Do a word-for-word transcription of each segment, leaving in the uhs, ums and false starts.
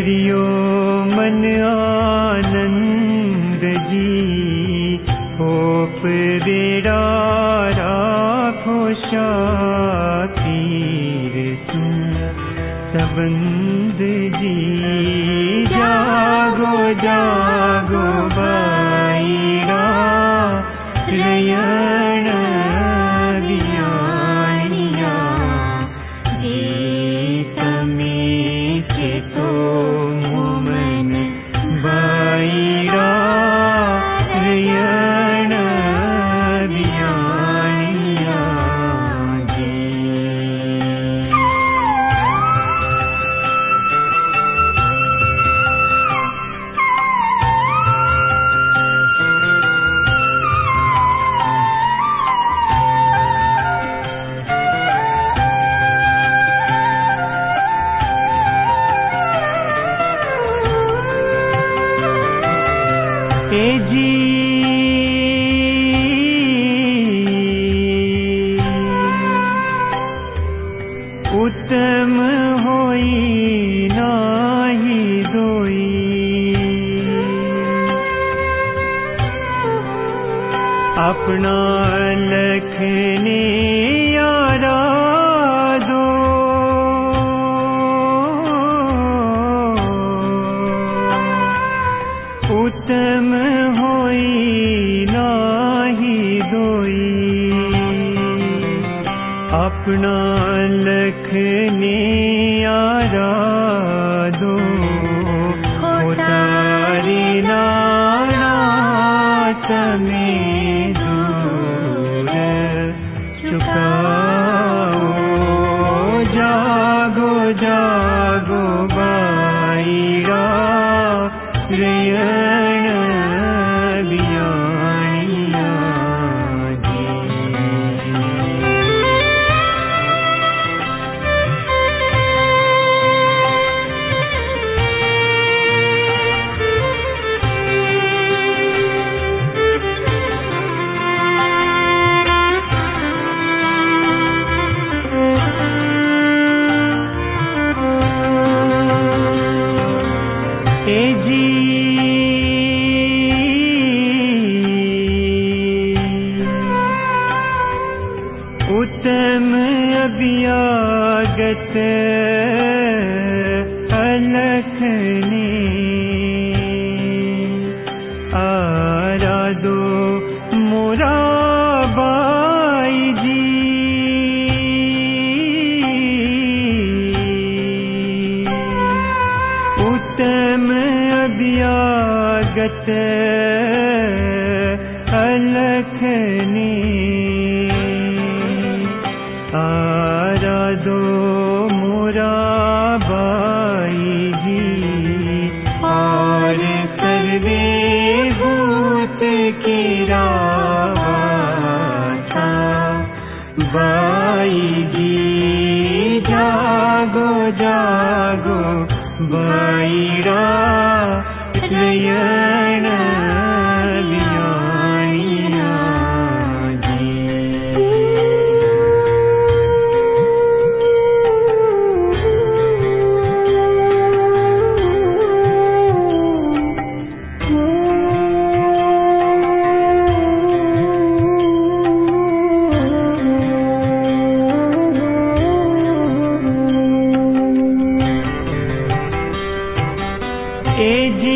करियो मन आनंद जी, होप बेड़ा राखो शातीर सबंद जी। जागो जागो बाईरा रयण दियानिया, गीत में के तो मुमन बाईरा रयण दियानिया जी। ए जी उत्तम होई नाही दोई, अपना लखने यारा दो। उत्तम होई नाही दोई, अपना लखने यारा दो। तारी नारात में दूर चुकाओ, जागो जागो बाईरा रयण दियानिया जी। ए जी उत्तम अभियागत अलखने, आराधो मोरा बाई जी। उत्तम अभियागत अलखने, आराधो मोरा बाई जी। और सर्वे भूत की रावता बाई जी। जागो जागो बाईरा रयण दियानिया जी। ए जी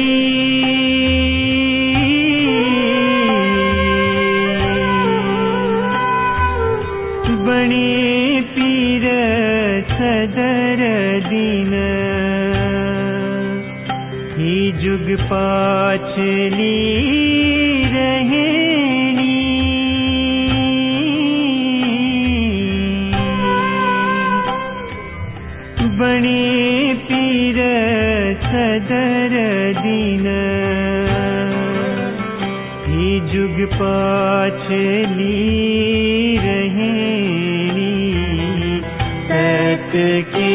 बणे पीर सदर दीन, ही जुग पाछली रहेनी। बणे पीर सदर दीन, ही जुग पाछली रहेनी। सत के